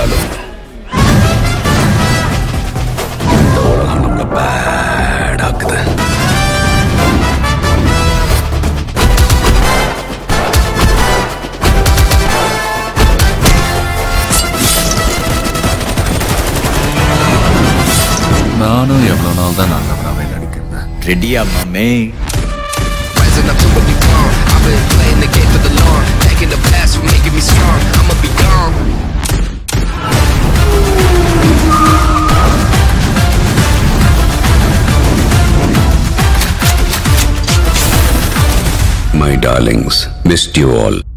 இருந்தாலும் இந்த உலகம் நம்மள பேட் ஆக்குது. நானும் எவ்வளவு நாள் தான் நல்லவனாவே நடிக்கிறேன். ரெடியா மாமே? Rising up to what we want. I've been playing the game for the long. Taking the past will making me strong. I'ma be gone. My darlings, missed you all.